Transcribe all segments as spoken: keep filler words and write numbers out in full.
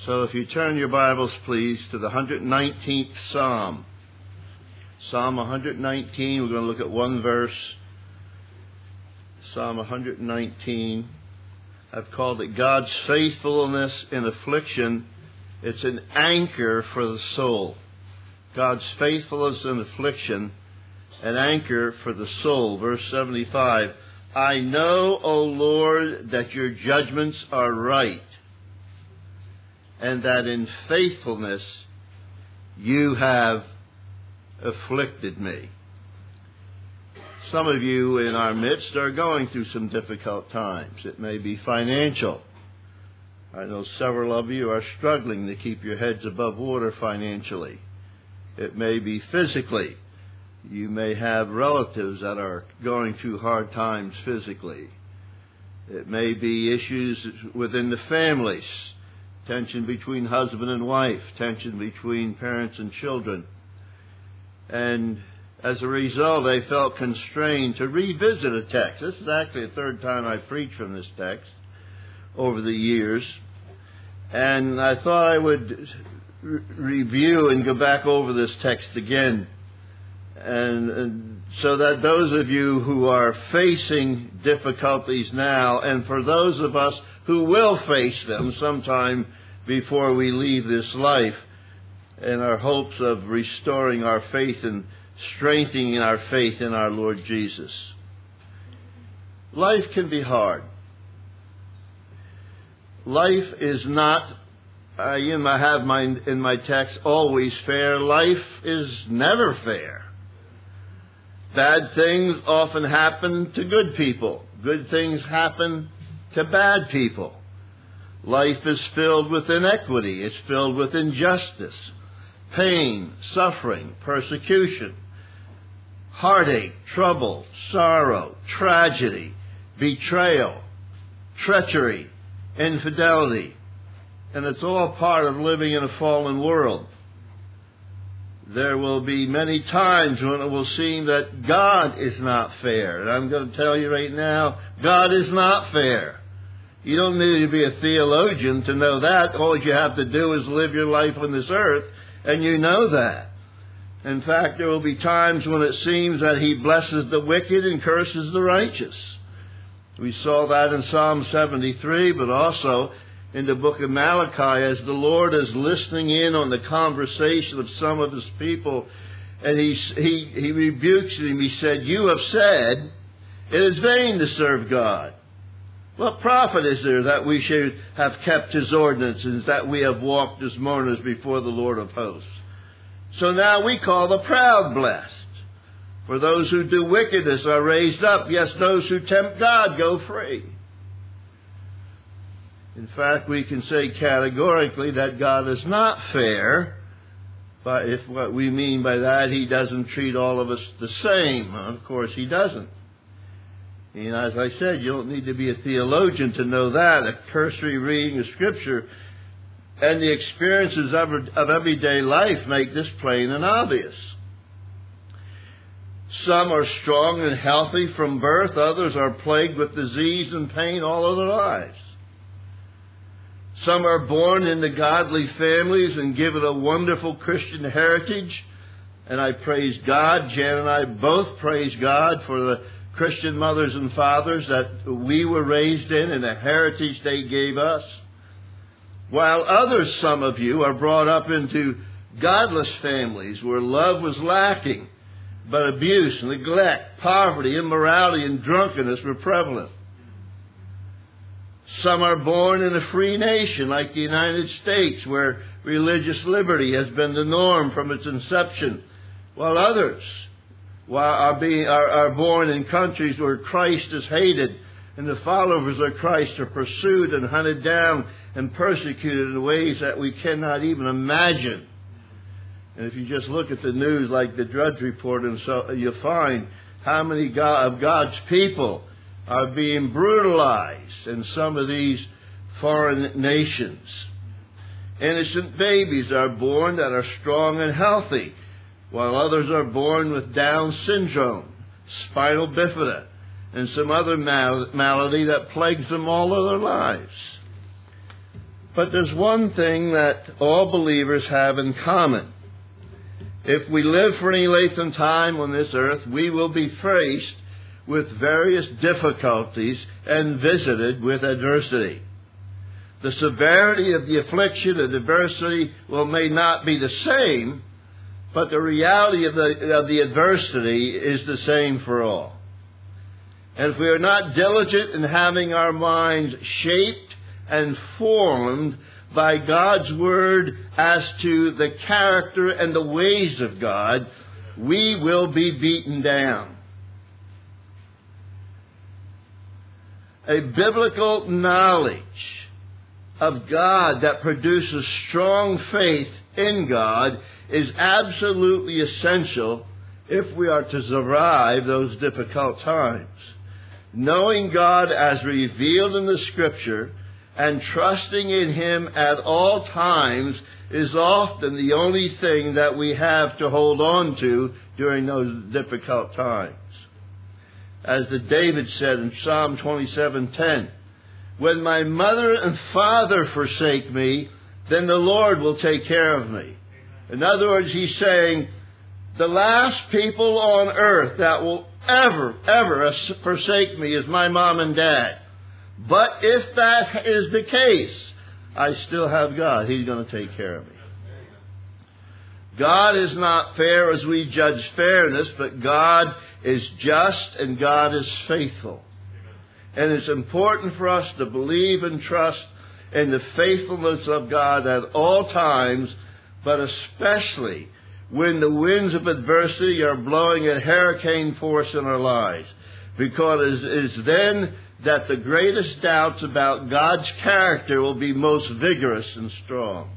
So if you turn your Bibles, please, to the one hundred nineteenth Psalm. Psalm one hundred nineteen, we're going to look at one verse. Psalm one hundred nineteen. I've called it God's faithfulness in affliction. It's an anchor for the soul. God's faithfulness in affliction, an anchor for the soul. Verse seventy-five. I know, O Lord, that your judgments are right, and that in faithfulness you have afflicted me. Some of you in our midst are going through some difficult times. It may be financial. I know several of you are struggling to keep your heads above water financially. It may be physically. You may have relatives that are going through hard times physically. It may be issues within the families. Tension between husband and wife, tension between parents and children. And as a result, they felt constrained to revisit a text. This is actually the third time I've preached from this text over the years. And I thought I would re- review and go back over this text again. And, and so that those of you who are facing difficulties now, and for those of us who will face them sometime before we leave this life, in our hopes of restoring our faith and strengthening our faith in our Lord Jesus. Life can be hard. Life is not, uh, you know, I have my, in my text, always fair. Life is never fair. Bad things often happen to good people. Good things happen to bad people. Life is filled with inequity. It's filled with injustice, pain, suffering, persecution, heartache, trouble, sorrow, tragedy, betrayal, treachery, infidelity. And it's all part of living in a fallen world. There will be many times when it will seem that God is not fair. And I'm going to tell you right now, God is not fair. You don't need to be a theologian to know that. All you have to do is live your life on this earth, and you know that. In fact, there will be times when it seems that He blesses the wicked and curses the righteous. We saw that in Psalm seventy-three, but also in the book of Malachi, as the Lord is listening in on the conversation of some of His people, and He, he, he rebukes them. He said, you have said, it is vain to serve God. What profit is there that we should have kept His ordinances, that we have walked as mourners before the Lord of hosts? So now we call the proud blessed. For those who do wickedness are raised up. Yes, those who tempt God go free. In fact, we can say categorically that God is not fair. But if what we mean by that, He doesn't treat all of us the same. Of course, He doesn't. And as I said, you don't need to be a theologian to know that. A cursory reading of Scripture and the experiences of, of everyday life make this plain and obvious. Some are strong and healthy from birth. Others are plagued with disease and pain all of their lives. Some are born into godly families and given a wonderful Christian heritage. And I praise God. Jan and I both praise God for the Christian mothers and fathers that we were raised in and the heritage they gave us. While others, some of you, are brought up into godless families where love was lacking, but abuse, neglect, poverty, immorality, and drunkenness were prevalent. Some are born in a free nation like the United States, where religious liberty has been the norm from its inception, while others while are, being, are, are born in countries where Christ is hated and the followers of Christ are pursued and hunted down and persecuted in ways that we cannot even imagine. And if you just look at the news like the Drudge Report, and so you'll find how many God, of God's people are being brutalized in some of these foreign nations. Innocent babies are born that are strong and healthy, while others are born with Down syndrome, spinal bifida, and some other mal- malady that plagues them all of their lives. But there's one thing that all believers have in common. If we live for any length of time on this earth, we will be faced with various difficulties and visited with adversity. The severity of the affliction and adversity well may not be the same, but the reality of the, of the adversity is the same for all. And if we are not diligent in having our minds shaped and formed by God's Word as to the character and the ways of God, we will be beaten down. A biblical knowledge of God that produces strong faith in God is absolutely essential if we are to survive those difficult times. Knowing God as revealed in the Scripture and trusting in Him at all times is often the only thing that we have to hold on to during those difficult times. As the David said in Psalm twenty-seven ten, "When my mother and father forsake me, then the Lord will take care of me." In other words, he's saying, the last people on earth that will ever, ever forsake me is my mom and dad. But if that is the case, I still have God. He's going to take care of me. God is not fair as we judge fairness, but God is just and God is faithful. And it's important for us to believe and trust in the faithfulness of God at all times, but especially when the winds of adversity are blowing at hurricane force in our lives. Because it is then that the greatest doubts about God's character will be most vigorous and strong.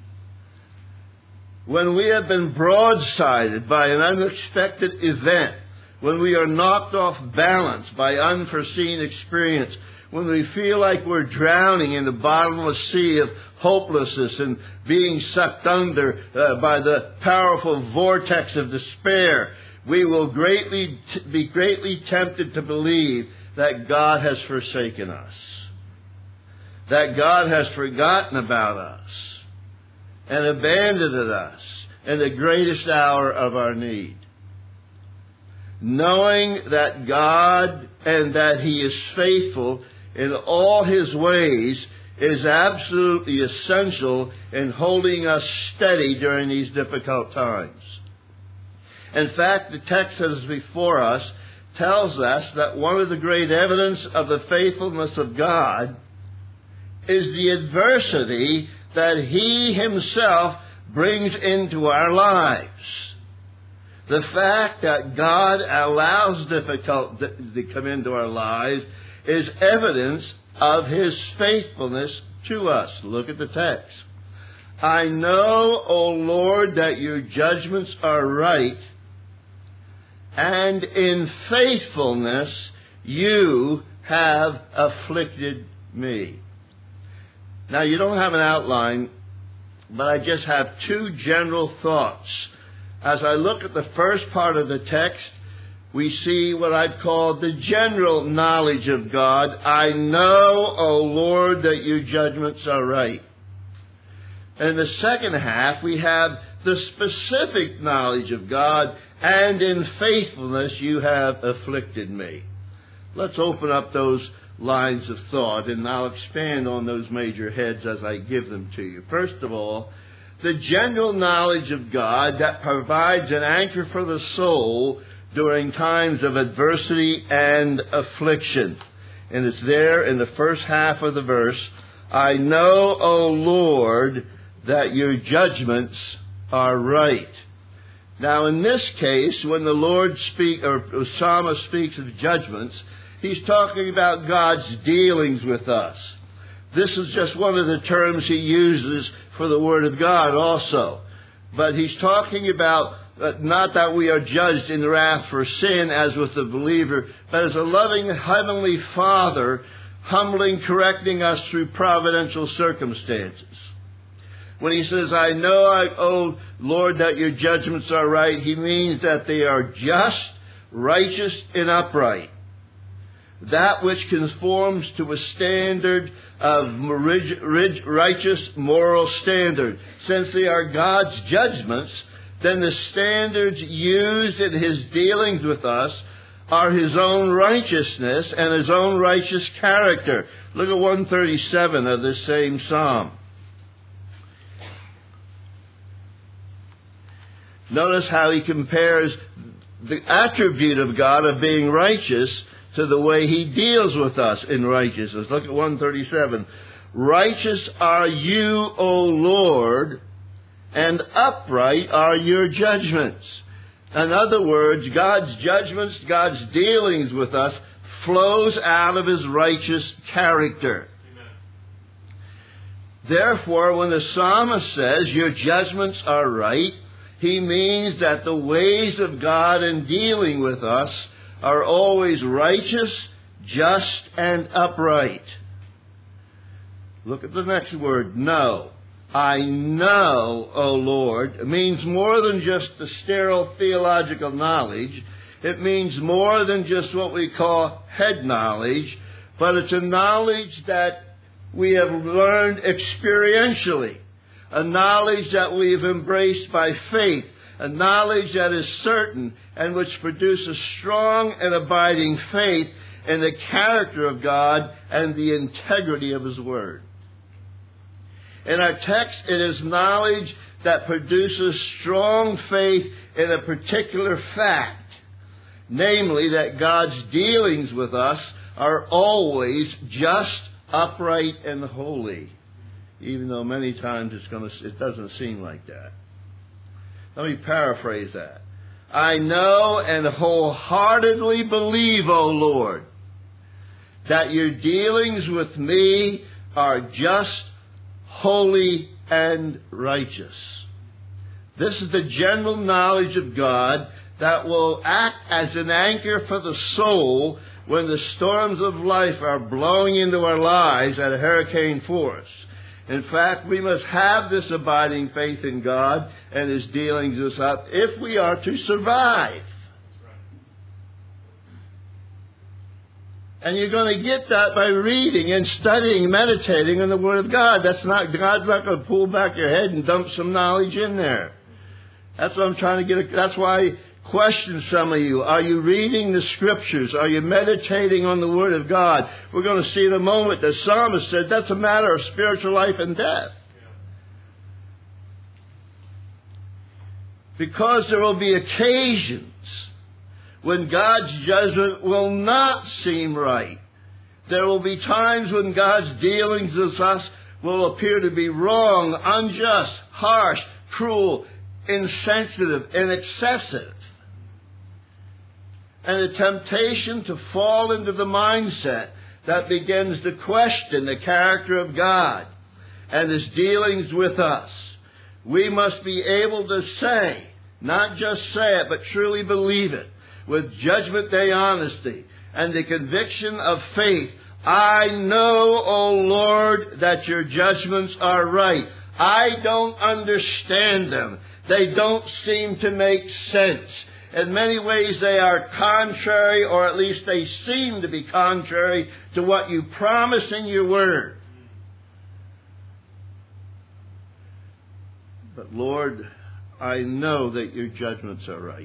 When we have been broadsided by an unexpected event, when we are knocked off balance by unforeseen experience, when we feel like we're drowning in the bottomless sea of hopelessness and being sucked under uh, by the powerful vortex of despair, we will greatly t- be greatly tempted to believe that God has forsaken us, that God has forgotten about us and abandoned us in the greatest hour of our need. Knowing that God and that He is faithful in all His ways is absolutely essential in holding us steady during these difficult times. In fact, the text that is before us tells us that one of the great evidence of the faithfulness of God is the adversity that He Himself brings into our lives. The fact that God allows difficulty to come into our lives is evidence of His faithfulness to us. Look at the text. "I know, O Lord, that your judgments are right, and in faithfulness you have afflicted me." Now, you don't have an outline, but I just have two general thoughts. As I look at the first part of the text, we see what I've called the general knowledge of God. I know, O Lord, that your judgments are right. And in the second half, we have the specific knowledge of God, and in faithfulness you have afflicted me. Let's open up those lines of thought, and I'll expand on those major heads as I give them to you. First of all, the general knowledge of God that provides an anchor for the soul during times of adversity and affliction. And it's there in the first half of the verse. "I know, O Lord, that your judgments are right." Now, in this case, when the Lord speak, or the psalmist speaks of judgments, he's talking about God's dealings with us. This is just one of the terms he uses for the Word of God also. But he's talking about uh, not that we are judged in wrath for sin as with the believer, but as a loving Heavenly Father humbling, correcting us through providential circumstances. When he says, "I know, I, oh Lord, that your judgments are right," he means that they are just, righteous, and upright. that which conforms to a standard of righteous moral standard. Since they are God's judgments, then the standards used in His dealings with us are His own righteousness and His own righteous character. Look at one thirty-seven of this same psalm. Notice how he compares the attribute of God of being righteous to the way He deals with us in righteousness. Look at one thirty-seven. Righteous are you, O Lord, and upright are your judgments. In other words, God's judgments, God's dealings with us flows out of His righteous character. Amen. Therefore, when the psalmist says your judgments are right, he means that the ways of God in dealing with us are always righteous, just, and upright. Look at the next word, know. I know, O Lord. It means more than just the sterile theological knowledge. It means more than just what we call head knowledge, but it's a knowledge that we have learned experientially, a knowledge that we've embraced by faith, a knowledge that is certain and which produces strong and abiding faith in the character of God and the integrity of His Word. In our text, it is knowledge that produces strong faith in a particular fact, namely that God's dealings with us are always just, upright, and holy, even though many times it's going to, it doesn't seem like that. Let me paraphrase that. I know and wholeheartedly believe, O Lord, that your dealings with me are just, holy, and righteous. This is the general knowledge of God that will act as an anchor for the soul when the storms of life are blowing into our lives at a hurricane force. In fact, we must have this abiding faith in God and His dealings with us if we are to survive. And you're going to get that by reading and studying, meditating on the Word of God. That's not, God's not going to pull back your head and dump some knowledge in there. That's what I'm trying to get. That's why I question some of you. Are you reading the Scriptures? Are you meditating on the Word of God? We're going to see in a moment, the psalmist said, that's a matter of spiritual life and death. Because there will be occasions when God's judgment will not seem right. There will be times when God's dealings with us will appear to be wrong, unjust, harsh, cruel, insensitive, and excessive. And the temptation to fall into the mindset that begins to question the character of God and His dealings with us. We must be able to say, not just say it, but truly believe it, with Judgment Day honesty and the conviction of faith. I know, O Lord, that your judgments are right. I don't understand them. They don't seem to make sense. In many ways they are contrary, or at least they seem to be contrary to what you promise in your Word. But Lord, I know that your judgments are right.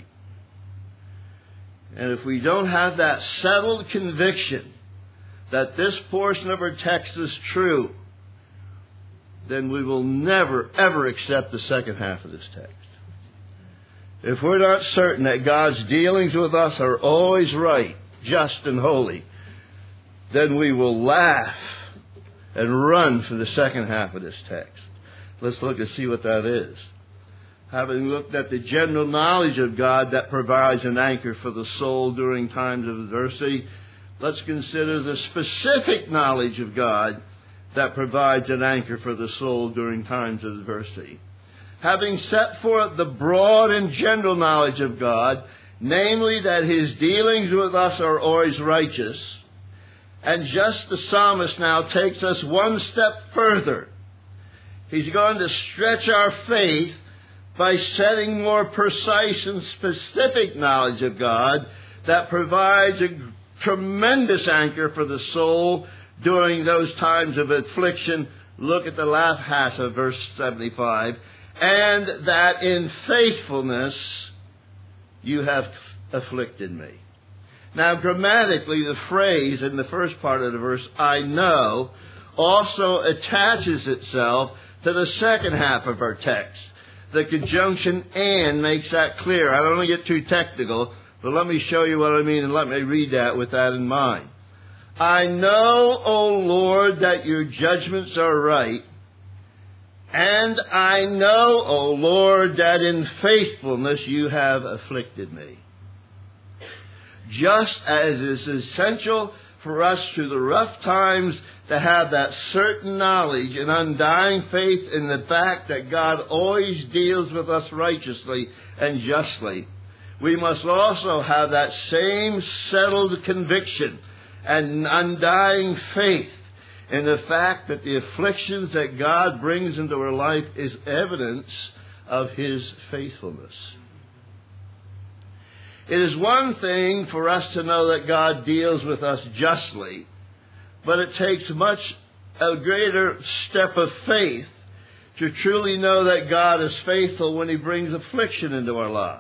And if we don't have that settled conviction that this portion of our text is true, then we will never, ever accept the second half of this text. If we're not certain that God's dealings with us are always right, just, and holy, then we will laugh and run for the second half of this text. Let's look and see what that is. Having looked at the general knowledge of God that provides an anchor for the soul during times of adversity, let's consider the specific knowledge of God that provides an anchor for the soul during times of adversity. Having set forth the broad and general knowledge of God, namely that His dealings with us are always righteous, and just the psalmist now takes us one step further. He's going to stretch our faith by setting more precise and specific knowledge of God that provides a tremendous anchor for the soul during those times of affliction. Look at the last half of verse seventy-five. And that in faithfulness you have afflicted me. Now, grammatically, the phrase in the first part of the verse, I know, also attaches itself to the second half of our text. The conjunction and makes that clear. I don't want to get too technical, but let me show you what I mean and let me read that with that in mind. I know, O Lord, that your judgments are right, and I know, O Lord, that in faithfulness you have afflicted me. Just as it is essential for us through the rough times to have that certain knowledge and undying faith in the fact that God always deals with us righteously and justly, we must also have that same settled conviction and undying faith in the fact that the afflictions that God brings into our life is evidence of His faithfulness. It is one thing for us to know that God deals with us justly, but it takes much a greater step of faith to truly know that God is faithful when He brings affliction into our lives.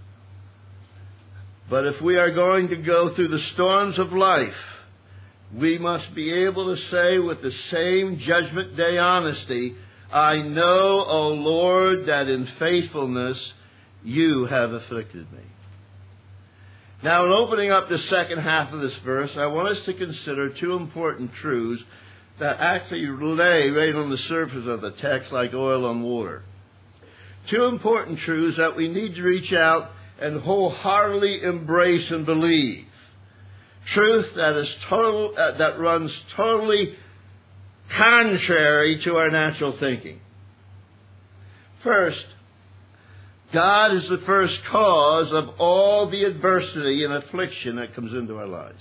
But if we are going to go through the storms of life, we must be able to say with the same judgment day honesty, I know, O Lord, that in faithfulness you have afflicted me. Now, in opening up the second half of this verse, I want us to consider two important truths that actually lay right on the surface of the text like oil on water. Two important truths that we need to reach out and wholeheartedly embrace and believe. Truth that is total, uh, that runs totally contrary to our natural thinking. First, God is the first cause of all the adversity and affliction that comes into our lives.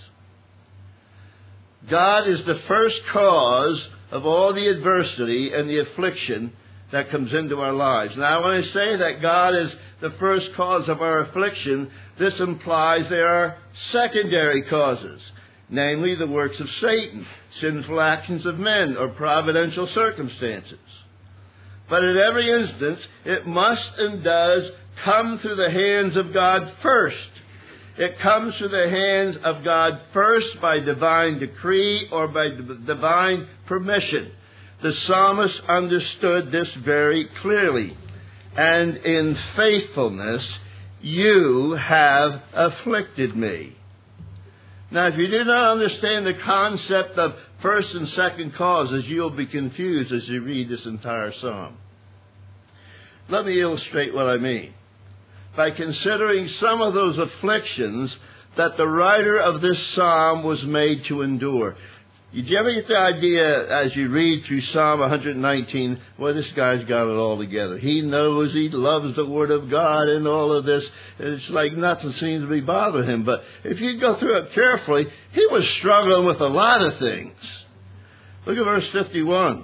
God is the first cause of all the adversity and the affliction that comes into our lives. Now, when I say that God is the first cause of our affliction, this implies there are secondary causes, namely the works of Satan, sinful actions of men, or providential circumstances. But in every instance, it must and does come through the hands of God first. It comes through the hands of God first by divine decree or by divine permission. The psalmist understood this very clearly. And in faithfulness, you have afflicted me. Now, if you do not understand the concept of first and second causes, you'll be confused as you read this entire psalm. Let me illustrate what I mean. By considering some of those afflictions that the writer of this psalm was made to endure. Did you ever get the idea as you read through Psalm one nineteen, well, this guy's got it all together. He knows, he loves the Word of God and all of this. It's like nothing seems to be bothering him. But if you go through it carefully, he was struggling with a lot of things. Look at verse fifty-one.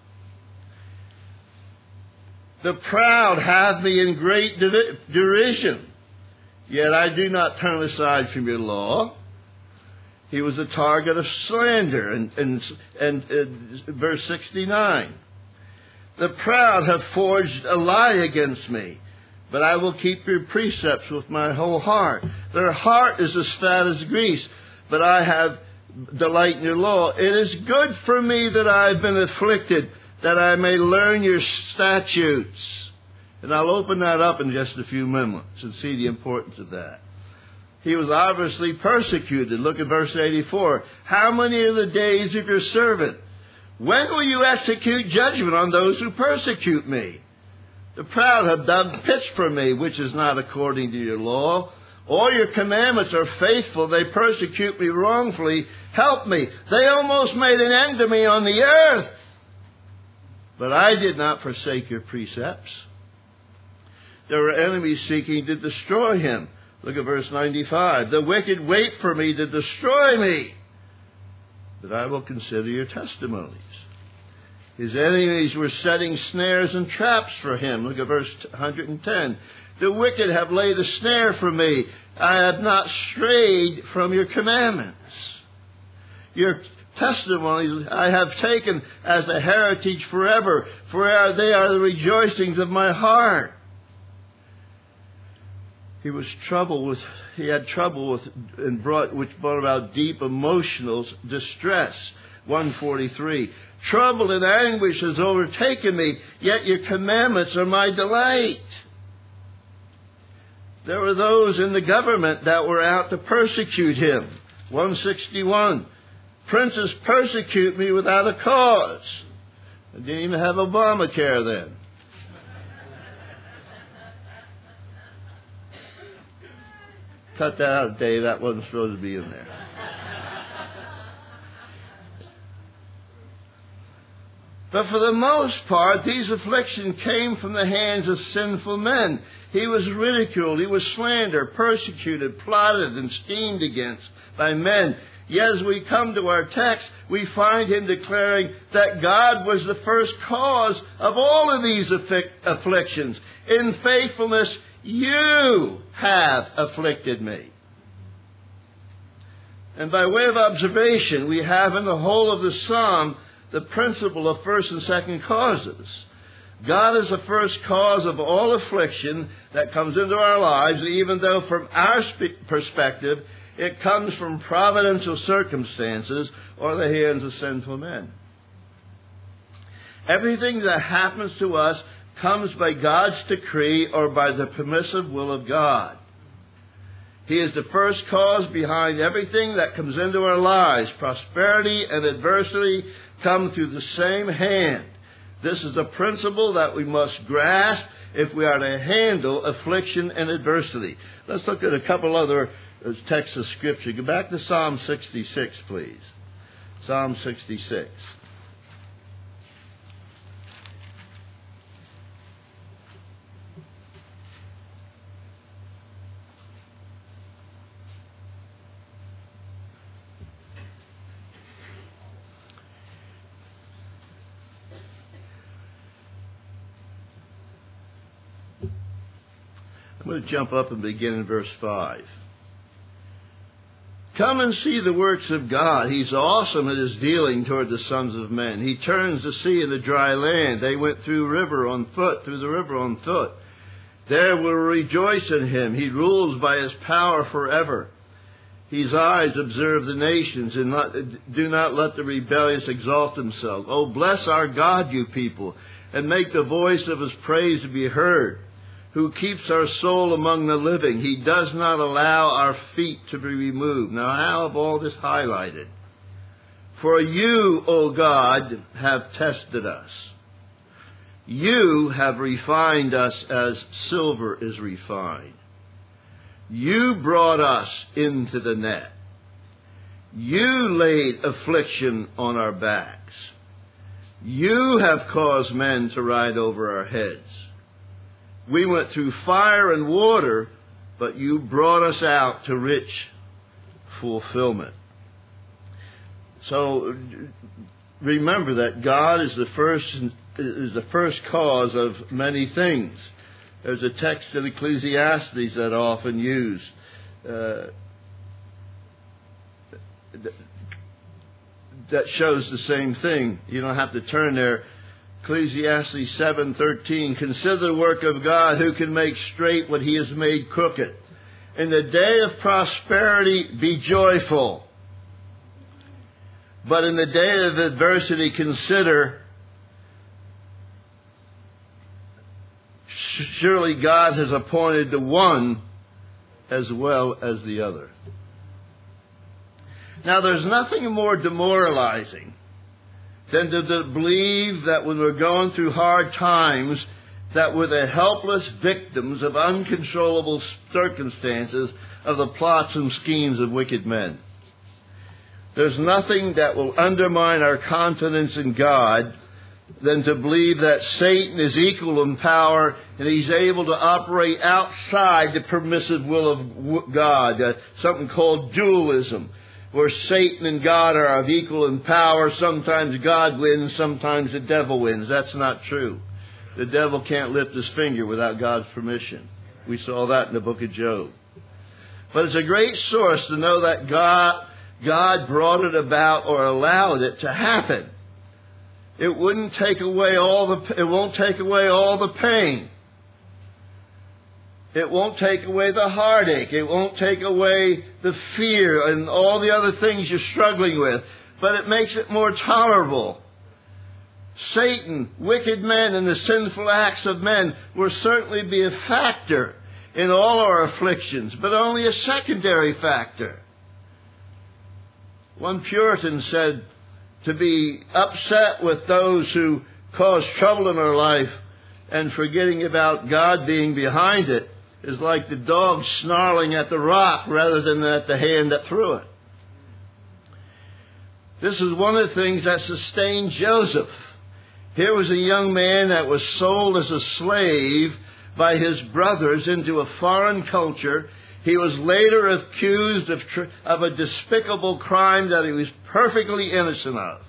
The proud have me in great derision, yet I do not turn aside from your law. He was a target of slander. And, and, and, and verse sixty-nine. The proud have forged a lie against me, but I will keep your precepts with my whole heart. Their heart is as fat as grease, but I have delight in your law. It is good for me that I have been afflicted, that I may learn your statutes. And I'll open that up in just a few minutes and see the importance of that. He was obviously persecuted. Look at verse eighty-four. How many are the days of your servant? When will you execute judgment on those who persecute me? The proud have done pitch for me, which is not according to your law. All your commandments are faithful. They persecute me wrongfully. Help me. They almost made an end of me on the earth. But I did not forsake your precepts. There were enemies seeking to destroy him. Look at verse ninety-five. The wicked wait for me to destroy me, but I will consider your testimonies. His enemies were setting snares and traps for him. Look at verse one hundred ten. The wicked have laid a snare for me. I have not strayed from your commandments. Your testimonies I have taken as a heritage forever, for they are the rejoicings of my heart. He was troubled with, he had trouble with, and brought, which brought about deep emotional distress. one forty-three. Trouble and anguish has overtaken me, yet your commandments are my delight. There were those in the government that were out to persecute him. one sixty-one. Princes persecute me without a cause. I didn't even have Obamacare then. Cut that out, Dave. That wasn't supposed to be in there. But for the most part, these afflictions came from the hands of sinful men. He was ridiculed, he was slandered, persecuted, plotted, and schemed against by men. Yet as we come to our text, we find him declaring that God was the first cause of all of these afflictions. In faithfulness, you have afflicted me. And by way of observation, we have in the whole of the psalm the principle of first and second causes. God is the first cause of all affliction that comes into our lives, even though from our perspective it comes from providential circumstances or the hands of sinful men. Everything that happens to us comes by God's decree or by the permissive will of God. He is the first cause behind everything that comes into our lives. Prosperity and adversity come through the same hand. This is a principle that we must grasp if we are to handle affliction and adversity. Let's look at a couple other texts of Scripture. Go back to Psalm sixty-six, please. Psalm sixty-six. I'm going to jump up and begin in verse five. Come and see the works of God. He's awesome at his dealing toward the sons of men. He turns the sea into dry land. They went through river on foot, through the river on foot. There will rejoice in him. He rules by his power forever. His eyes observe the nations, and not, do not let the rebellious exalt themselves. Oh, bless our God, you people, and make the voice of his praise to be heard. Who keeps our soul among the living. He does not allow our feet to be removed. Now, how have all this highlighted? For you, O God, have tested us. You have refined us as silver is refined. You brought us into the net. You laid affliction on our backs. You have caused men to ride over our heads. We went through fire and water, but you brought us out to rich fulfillment. So remember that God is the first is the first cause of many things. There's a text in Ecclesiastes that I often use. Uh, that shows the same thing. You don't have to turn there. Ecclesiastes seven thirteen. Consider the work of God, who can make straight what he has made crooked. In the day of prosperity, be joyful. But in the day of adversity, consider, surely God has appointed the one as well as the other. Now, there's nothing more demoralizing than to believe that when we're going through hard times, that we're the helpless victims of uncontrollable circumstances of the plots and schemes of wicked men. There's nothing that will undermine our confidence in God than to believe that Satan is equal in power and he's able to operate outside the permissive will of God, uh, something called dualism. where Satan and God are of equal in power. Sometimes God wins, sometimes the devil wins. That's not true. The devil can't lift his finger without God's permission. We saw that in the book of Job. But it's a great source to know that God, God brought it about or allowed it to happen. It wouldn't take away all the, it won't take away all the pain. It won't take away the heartache. It won't take away the fear and all the other things you're struggling with. But it makes it more tolerable. Satan, wicked men, and the sinful acts of men will certainly be a factor in all our afflictions, but only a secondary factor. One Puritan said, to be upset with those who cause trouble in our life and forgetting about God being behind it is like the dog snarling at the rock rather than at the hand that threw it. This is one of the things that sustained Joseph. Here was a young man that was sold as a slave by his brothers into a foreign culture. He was later accused of, tr- of a despicable crime that he was perfectly innocent of.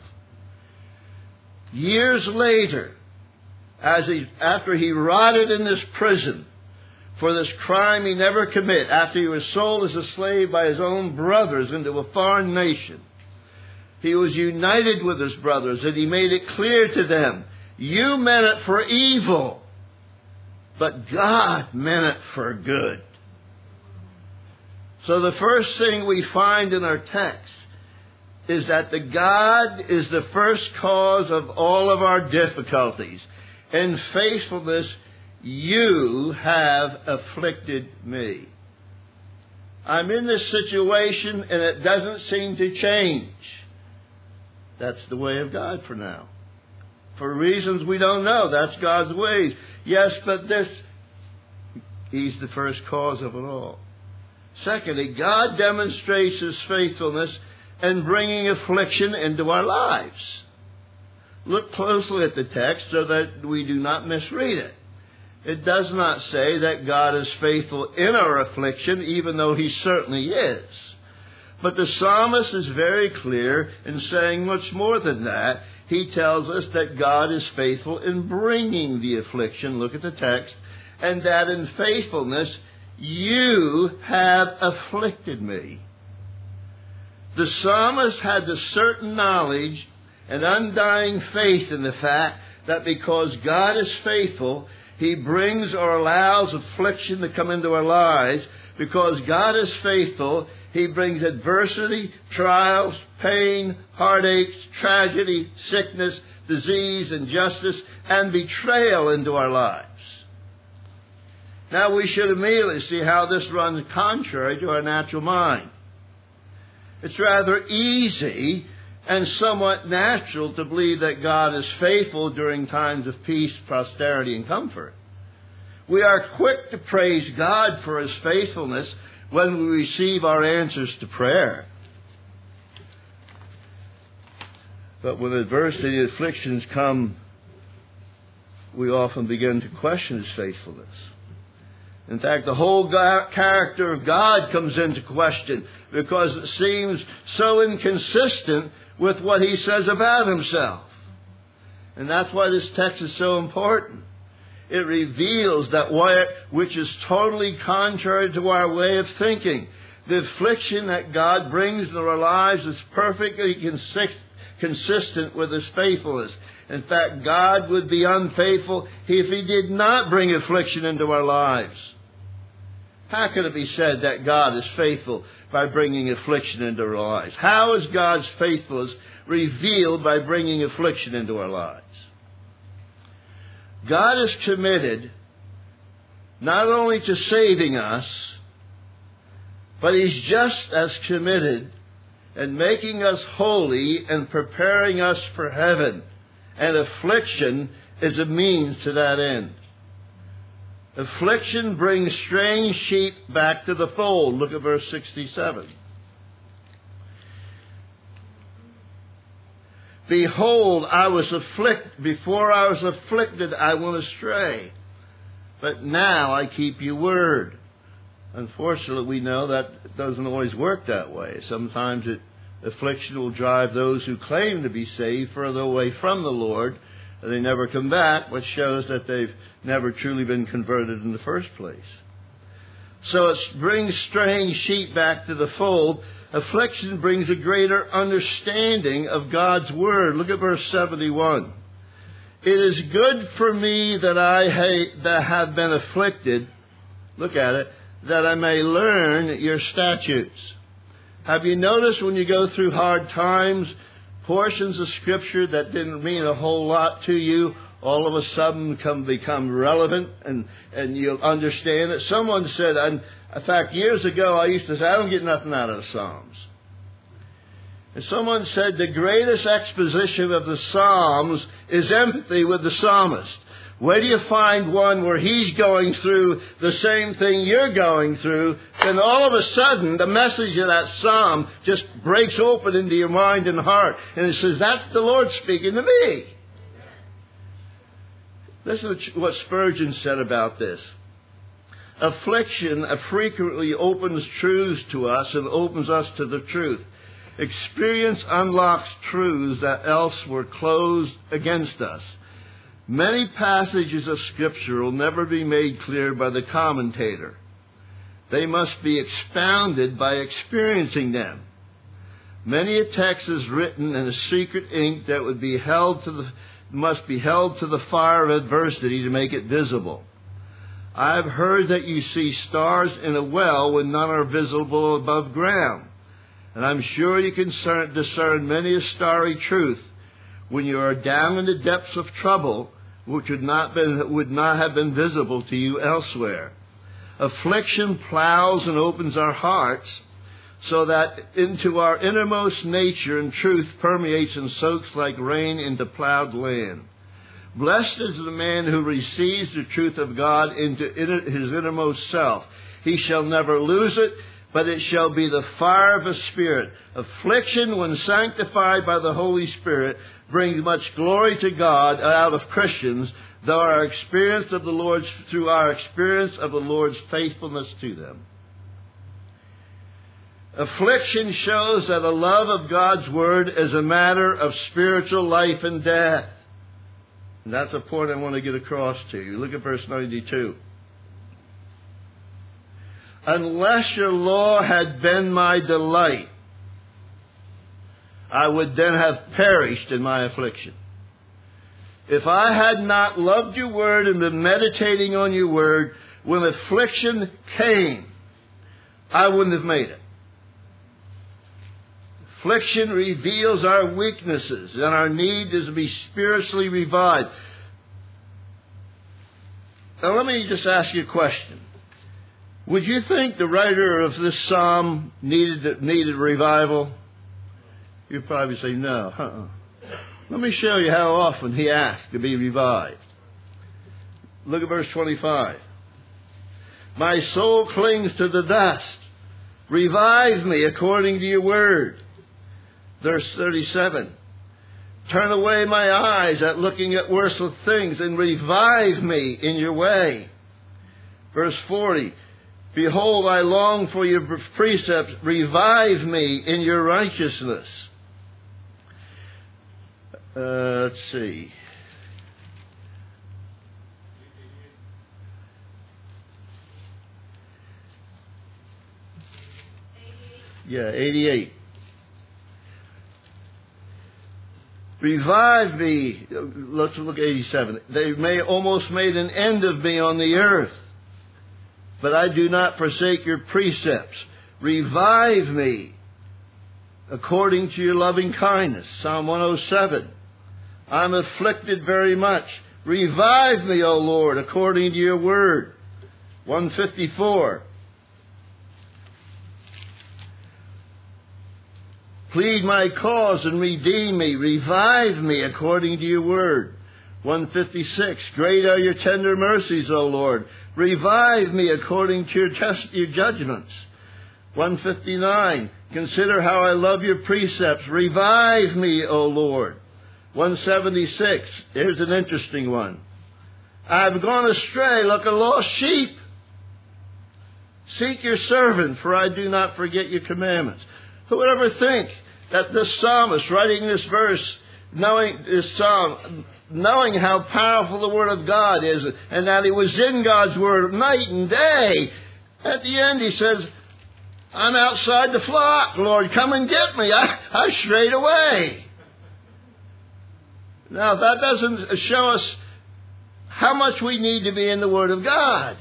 Years later, as he, after he rotted in this prison for this crime he never committed, after he was sold as a slave by his own brothers into a foreign nation, he was united with his brothers, and he made it clear to them, you meant it for evil, but God meant it for good. So the first thing we find in our text is that the God is the first cause of all of our difficulties. In faithfulness, you have afflicted me. I'm in this situation and it doesn't seem to change. That's the way of God for now. For reasons we don't know, that's God's ways. Yes, but this, He's the first cause of it all. Secondly, God demonstrates His faithfulness in bringing affliction into our lives. Look closely at the text so that we do not misread it. It does not say that God is faithful in our affliction, even though He certainly is. But the psalmist is very clear in saying much more than that. He tells us that God is faithful in bringing the affliction. Look at the text. And that in faithfulness, you have afflicted me. The psalmist had the certain knowledge and undying faith in the fact that because God is faithful, He brings or allows affliction to come into our lives. Because God is faithful, He brings adversity, trials, pain, heartaches, tragedy, sickness, disease, injustice, and betrayal into our lives. Now we should immediately see how this runs contrary to our natural mind. It's rather easy and somewhat natural to believe that God is faithful during times of peace, prosperity, and comfort. We are quick to praise God for His faithfulness when we receive our answers to prayer. But when adversity and afflictions come, we often begin to question His faithfulness. In fact, the whole God, character of God comes into question because it seems so inconsistent with what He says about Himself. And that's why this text is so important. It reveals that which is totally contrary to our way of thinking. The affliction that God brings into our lives is perfectly consistent with His faithfulness. In fact, God would be unfaithful if He did not bring affliction into our lives. How can it be said that God is faithful by bringing affliction into our lives? How is God's faithfulness revealed by bringing affliction into our lives? God is committed not only to saving us, but He's just as committed in making us holy and preparing us for heaven. And affliction is a means to that end. Affliction brings straying sheep back to the fold. Look at verse sixty-seven. Behold, I was afflicted. Before I was afflicted, I went astray. But now I keep your word. Unfortunately, we know that it doesn't always work that way. Sometimes it Affliction will drive those who claim to be saved further away from the Lord. They never come back, which shows that they've never truly been converted in the first place. So it brings straying sheep back to the fold. Affliction brings a greater understanding of God's Word. Look at verse seventy-one. It is good for me that I ha- that have been afflicted, look at it, that I may learn your statutes. Have you noticed when you go through hard times, portions of Scripture that didn't mean a whole lot to you, all of a sudden come become relevant and, and you'll understand it? Someone said, and in fact, years ago I used to say, I don't get nothing out of the Psalms. And someone said the greatest exposition of the Psalms is empathy with the psalmist. Where do you find one where he's going through the same thing you're going through, then all of a sudden the message of that psalm just breaks open into your mind and heart. And it says, that's the Lord speaking to me. Listen to what Spurgeon said about this. Affliction frequently opens truths to us and opens us to the truth. Experience unlocks truths that else were closed against us. Many passages of Scripture will never be made clear by the commentator. They must be expounded by experiencing them. Many a text is written in a secret ink that would be held to the, must be held to the fire of adversity to make it visible. I have heard that you see stars in a well when none are visible above ground. And I'm sure you can discern many a starry truth when you are down in the depths of trouble, which would not, been, would not have been visible to you elsewhere. Affliction plows and opens our hearts so that into our innermost nature and truth permeates and soaks like rain into plowed land. Blessed is the man who receives the truth of God into inner, his innermost self. He shall never lose it, but it shall be the fire of the Spirit. Affliction, when sanctified by the Holy Spirit, brings much glory to God out of Christians, though our experience of the Lord's, through our experience of the Lord's faithfulness to them. Affliction shows that a love of God's Word is a matter of spiritual life and death. And that's a point I want to get across to you. Look at verse ninety-two. Unless your law had been my delight, I would then have perished in my affliction. If I had not loved your word and been meditating on your word, when affliction came, I wouldn't have made it. Affliction reveals our weaknesses and our need is to be spiritually revived. Now let me just ask you a question. Would you think the writer of this psalm needed needed revival? You'd probably say no. Uh-uh. Let me show you how often he asked to be revived. Look at verse twenty-five. My soul clings to the dust. Revive me according to your word. Verse thirty-seven. Turn away my eyes at looking at worthless things and revive me in your way. Verse forty. Behold, I long for your precepts. Revive me in your righteousness. Uh, let's see. Yeah, eighty-eight. Revive me. Let's look at eighty-seven. They may almost made an end of me on the earth, but I do not forsake your precepts. Revive me according to your loving kindness. Psalm one oh seven. I'm afflicted very much. Revive me, O Lord, according to your word. one fifty-four. Plead my cause and redeem me. Revive me according to your word. one fifty-six. Great are your tender mercies, O Lord. Revive me according to your, just, your judgments. one fifty-nine. Consider how I love your precepts. Revive me, O Lord. one seventy-six. Here's an interesting one. I've gone astray like a lost sheep. Seek your servant, for I do not forget your commandments. Who would ever think that this psalmist, writing this verse, knowing this psalm, knowing how powerful the Word of God is, and that he was in God's Word night and day, at the end he says, I'm outside the flock, Lord, come and get me. I, I strayed away. Now, that doesn't show us how much we need to be in the Word of God.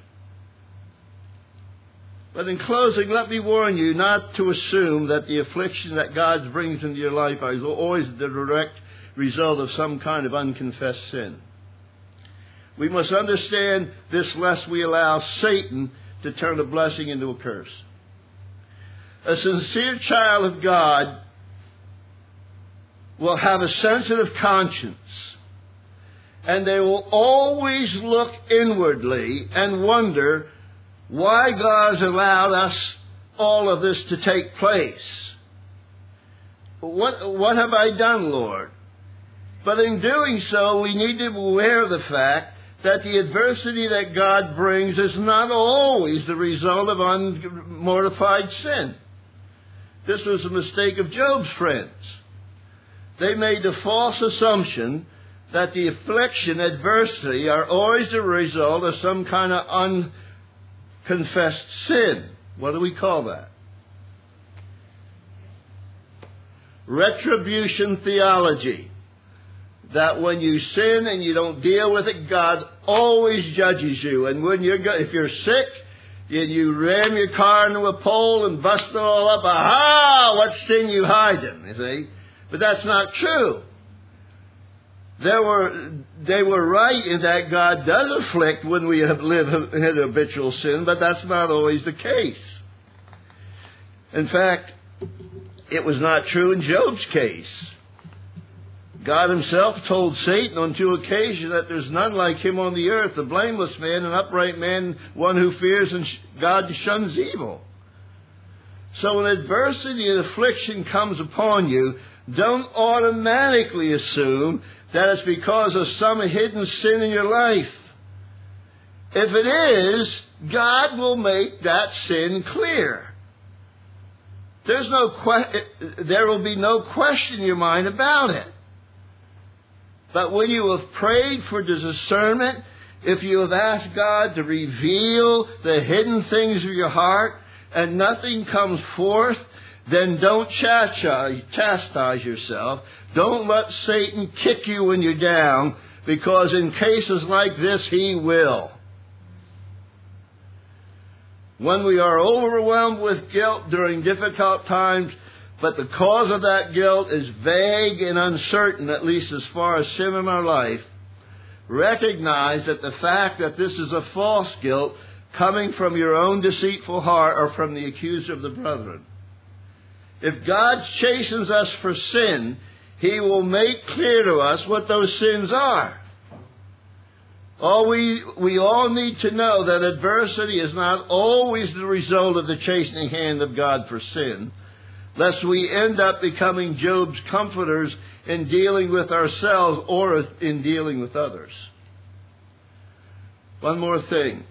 But in closing, let me warn you not to assume that the affliction that God brings into your life is always the direct result of some kind of unconfessed sin. We must understand this lest we allow Satan to turn a blessing into a curse. A sincere child of God will have a sensitive conscience, and they will always look inwardly and wonder why God has allowed us all of this to take place. What, what have I done, Lord? But in doing so, we need to be aware of the fact that the adversity that God brings is not always the result of unmortified sin. This was a mistake of Job's friends. They made the false assumption that the affliction, adversity, are always the result of some kind of unconfessed sin. What do we call that? Retribution theology. That when you sin and you don't deal with it, God always judges you. And when you're if you're sick and you ram your car into a pole and bust it all up, aha, what sin you hiding, you see? But that's not true. There were, they were right in that God does afflict when we have live in habitual sin, but that's not always the case. In fact, it was not true in Job's case. God himself told Satan on two occasions that there's none like him on the earth, a blameless man, an upright man, one who fears and God shuns evil. So when adversity and affliction comes upon you, don't automatically assume that it's because of some hidden sin in your life. If it is, God will make that sin clear. There's no que- there will be no question in your mind about it. But when you have prayed for discernment, if you have asked God to reveal the hidden things of your heart and nothing comes forth, then don't chastise yourself. Don't let Satan kick you when you're down, because in cases like this, he will. When we are overwhelmed with guilt during difficult times, but the cause of that guilt is vague and uncertain, at least as far as sin in our life, recognize that the fact that this is a false guilt coming from your own deceitful heart or from the accuser of the brethren. If God chastens us for sin, he will make clear to us what those sins are. All we, we all need to know that adversity is not always the result of the chastening hand of God for sin, lest we end up becoming Job's comforters in dealing with ourselves or in dealing with others. One more thing.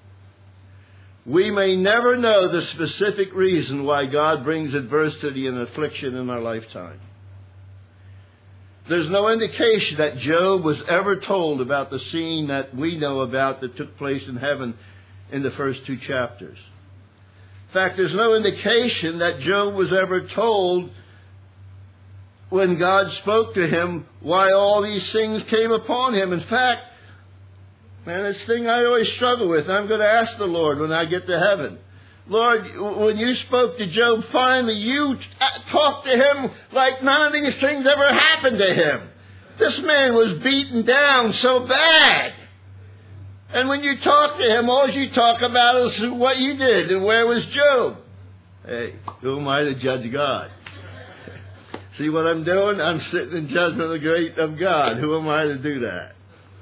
We may never know the specific reason why God brings adversity and affliction in our lifetime. There's no indication that Job was ever told about the scene that we know about that took place in heaven in the first two chapters. In fact, there's no indication that Job was ever told when God spoke to him why all these things came upon him. In fact, man, this thing I always struggle with, and I'm going to ask the Lord when I get to heaven. Lord, when you spoke to Job, finally you t- talked to him like none of these things ever happened to him. This man was beaten down so bad. And when you talk to him, all you talk about is what you did and where was Job. Hey, who am I to judge God? See what I'm doing? I'm sitting in judgment of the great of God. Who am I to do that?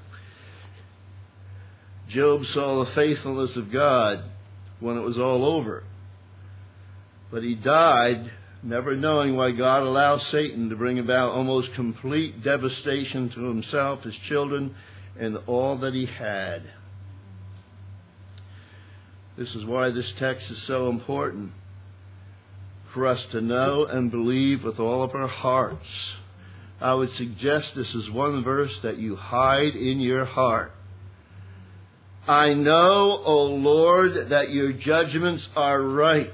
Job saw the faithfulness of God when it was all over. But he died never knowing why God allowed Satan to bring about almost complete devastation to himself, his children, and all that he had. This is why this text is so important. for us to know and believe with all of our hearts. I would suggest this is one verse that you hide in your heart. I know, O Lord, that your judgments are right,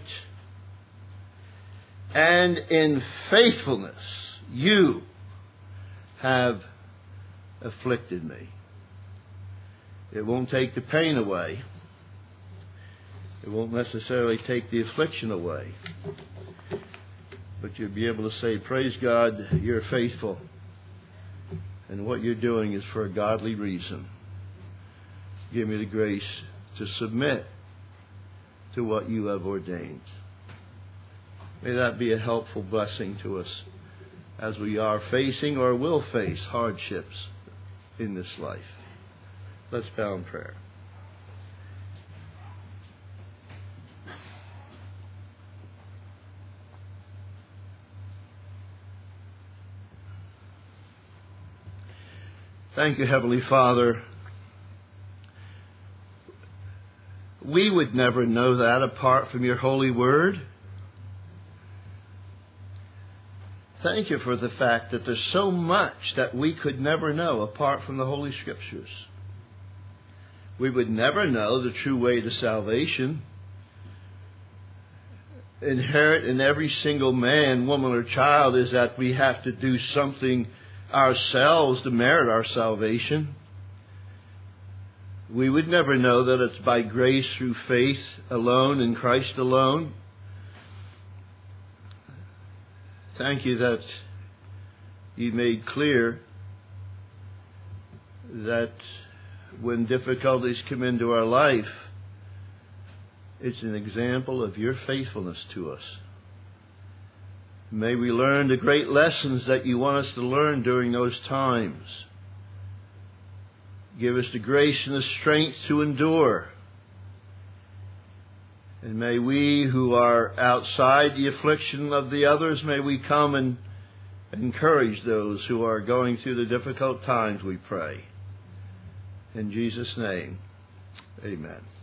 and in faithfulness you have afflicted me. It won't take the pain away. It won't necessarily take the affliction away. But you'll be able to say, praise God, you're faithful. And what you're doing is for a godly reason. Give me the grace to submit to what you have ordained. May that be a helpful blessing to us as we are facing or will face hardships in this life. Let's bow in prayer. Thank you, Heavenly Father. We would never know that apart from your holy word. Thank you for the fact that there's so much that we could never know apart from the Holy Scriptures. We would never know the true way to salvation. Inherent in every single man, woman, or child is that we have to do something ourselves to merit our salvation. We would never know that it's by grace through faith alone in Christ alone. Thank you that you made clear that when difficulties come into our life, it's an example of your faithfulness to us. May we learn the great lessons that you want us to learn during those times. Give us the grace and the strength to endure. And may we who are outside the affliction of the others, may we come and encourage those who are going through the difficult times, we pray. In Jesus' name, amen.